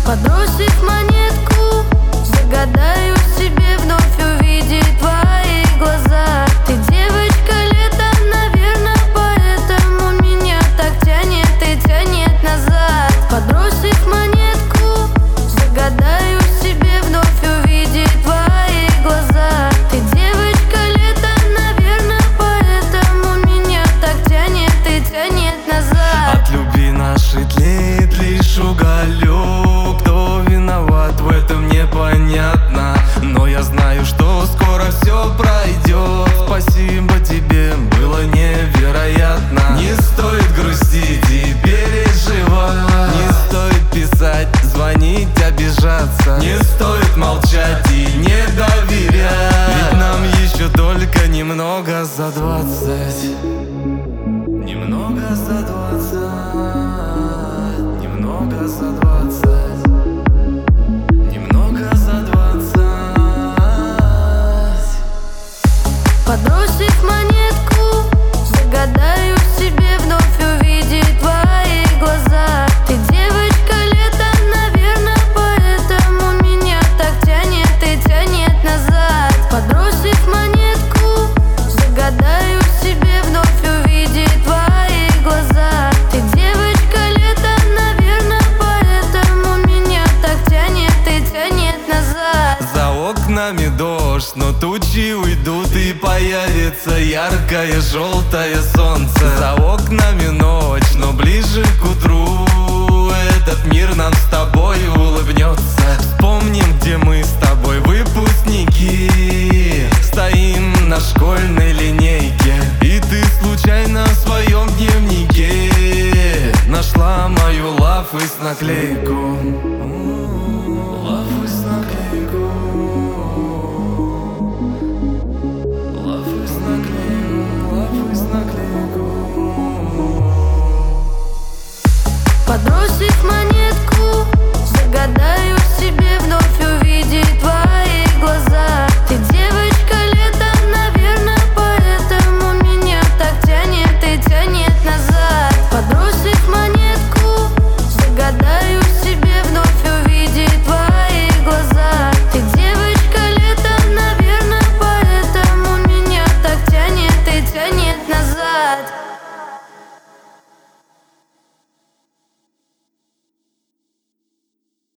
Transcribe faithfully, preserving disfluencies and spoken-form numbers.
Подбросив монетку, загадаю себе вновь увидеть твои глаза. Ты девочка лета, наверное, поэтому меня так тянет и тянет назад. Подбросив монетку, загадаю себе вновь увидеть твои глаза. Ты девочка лета, наверное, поэтому меня так тянет и тянет назад. От любви нашей тлеет лишь уголек. Кто виноват в этом, непонятно, но я знаю, что скоро все пройдет. Спасибо тебе, было невероятно. Не стоит грустить и переживать, не стоит писать, звонить, обижаться, не стоит молчать и не доверять. Ведь нам еще только немного за двадцать. Немного за двадцать. Немного за двадцать. Немного за двадцать. Подбросив монетку, загадаю себе вновь увидеть твои глаза. Ты девочка лета, наверное, поэтому меня так тянет и тянет назад. Подбросив монетку, загадаю себе вновь увидеть твои глаза. Ты девочка лета, наверное, поэтому меня так тянет и тянет назад. За окнами дождь, но тучи уйдут и появится яркое желтое солнце. За окнами ночь, но ближе к утру этот мир нам с тобой улыбнется. Вспомним, где мы с тобой выпускники, стоим на школьной линейке, и ты случайно в своем дневнике нашла мою лав и с наклейку. Лав и с наклейку. Лав и с наклейку. Лав и с наклейку. Подбросив монетку, загадаю